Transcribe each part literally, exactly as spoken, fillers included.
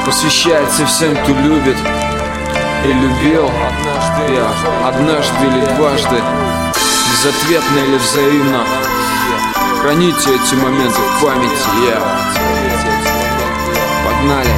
посвящается всем, кто любит и любил. Я однажды или дважды, безответно или взаимно. Храните эти моменты в памяти. Я Погнали.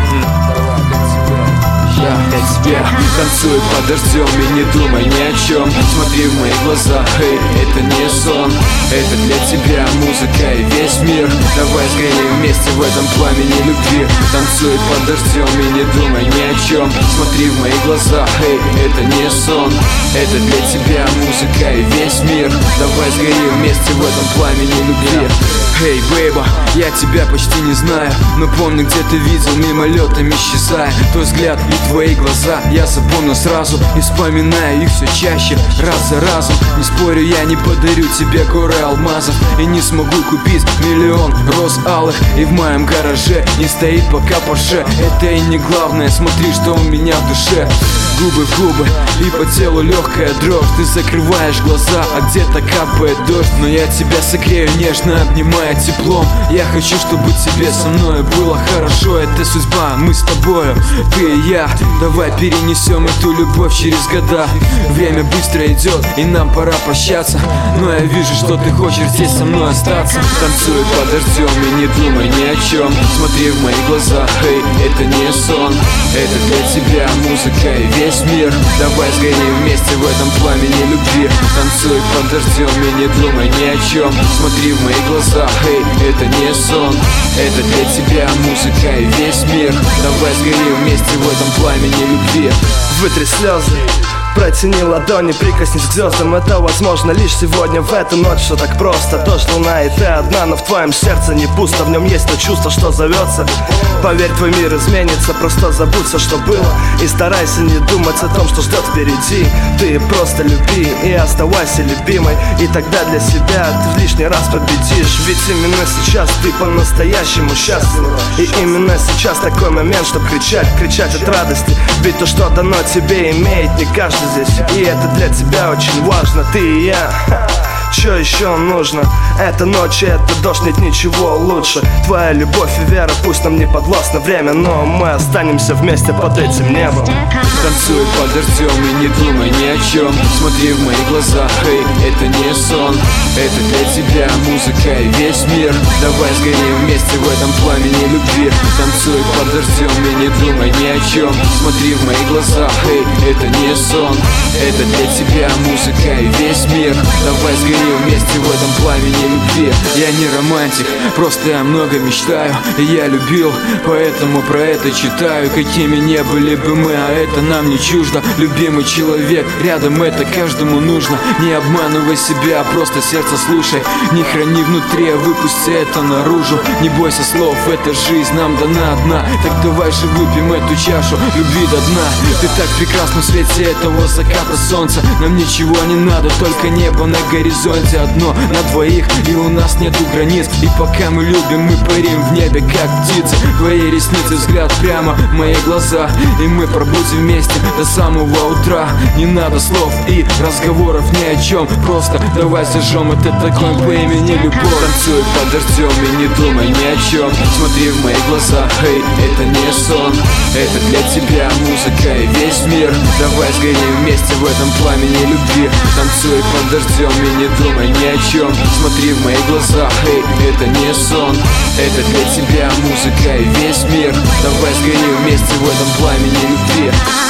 Я для тебя танцую под дождем и не думай ни о чем. Смотри в мои глаза, эй, это не сон. Это для тебя музыка и весь мир. Давай сгорим вместе в этом пламени любви. Танцуй под дождем и не думай ни о чем. Смотри в мои глаза, эй, это не сон. Это для тебя музыка и весь мир. Давай сгорим вместе в этом пламени любви. Эй, бейба, я тебя почти не знаю, но помню, где ты видел мимолетом исчезая. Твой взгляд и твои глаза я запомнил сразу и вспоминаю их все чаще, раз за разом. Не спорю, я не подарю тебе горы алмазов и не смогу купить миллион роз алых. И в моем гараже не стоит пока Порше. Это и не главное, смотри, что у меня в душе. Губы в губы и по телу легкая дрожь. Ты закрываешь глаза, а где-то капает дождь. Но я тебя согрею нежно, обнимая теплом. Я хочу, чтобы тебе со мной было хорошо. Это судьба, мы с тобою, ты и я. Давай перенесем эту любовь через года. Время быстро идет, и нам пора прощаться. Но я вижу, что ты хочешь здесь со мной остаться. Танцуй под дождем и не думай ни о чем. Смотри в мои глаза, эй, это не сон. Это для тебя музыка и весь мир. Давай сгорим вместе в этом пламени любви. Танцуй под дождем и не думай ни о чем. Смотри в мои глаза, эй, это не сон. Это для тебя музыка и весь мир. Давай сгорим вместе в этом пламени любви. Вытри слезы, протяни ладони, прикоснись к звездам. Это возможно лишь сегодня, в эту ночь. Все так просто, дождь, луна и ты одна. Но в твоем сердце не пусто, в нем есть то чувство, что зовется. Поверь, твой мир изменится, просто забудь все, что было. И старайся не думать о том, что ждет впереди. Ты просто люби и оставайся любимой. И тогда для себя ты в лишний раз победишь. Ведь именно сейчас ты по-настоящему счастлива. И именно сейчас такой момент, чтобы кричать, кричать от радости. Ведь то, что дано тебе, имеет не каждый здесь. И это для тебя очень важно, ты и я. Что еще нужно? Это ночь, это дождь, нет ничего лучше. Твоя любовь и вера, пусть нам не подвластно время, но мы останемся вместе под этим небом. Танцуй под дождем и не думай ни о чем. Смотри в мои глаза, эй, это не сон. Это для тебя музыка и весь мир. Давай сгорим вместе в этом пламени любви. Танцуй под дождем и не думай ни о чем. Смотри в мои глаза, эй, это не сон. Это для тебя музыка и весь мир. Давай сгорим вместе в этом пламени любви. Я не романтик, просто я много мечтаю. И я любил, поэтому про это читаю. Какими не были бы мы, а это нам не чуждо. Любимый человек, рядом это каждому нужно. Не обманывай себя, просто сердце слушай. Не храни внутри, а выпусти это наружу. Не бойся слов, эта жизнь нам дана одна. Так давай же выпьем эту чашу любви до дна. Ты так прекрасна в свете этого заката солнца. Нам ничего не надо, только небо на горизонте одно на двоих, и у нас нету границ. И пока мы любим, мы парим в небе, как птицы. Твои ресницы, взгляд прямо в мои глаза. И мы пробудем вместе до самого утра. Не надо слов и разговоров ни о чем. Просто давай зажжем этот огонь по имени любовь. Танцуй под дождем и не думай ни о чем. Смотри в мои глаза, эй, это не сон. Это для тебя музыка и весь мир. Давай сгорим вместе в этом пламени любви. Танцуй под дождем и не думай ни о чем. Смотри в мои глаза, эй, это не сон. Это для тебя музыка и весь мир. Давай сгорим вместе в этом пламени любви.